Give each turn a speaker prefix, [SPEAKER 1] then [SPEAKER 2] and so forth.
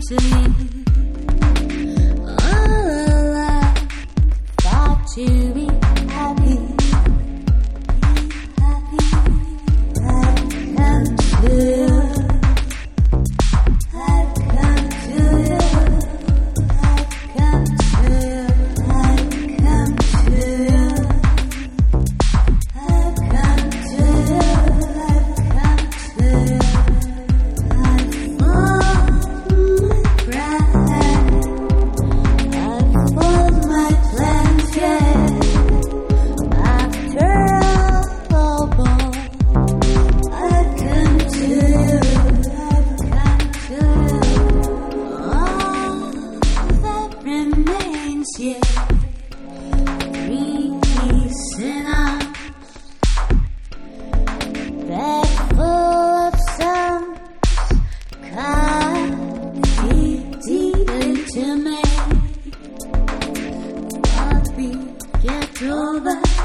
[SPEAKER 1] to me. All I thought to be happy, I'd come to you. I'd come to you. I'd come to you. I'd come to you. I'd come to you. I'd come to you. I'd fold my plans, yeah. After all, boy, I'd come to you. I'd come to you. All that remains, yeah. Peace in arms, bag full of sounds, cut deep into me. I'll be get over.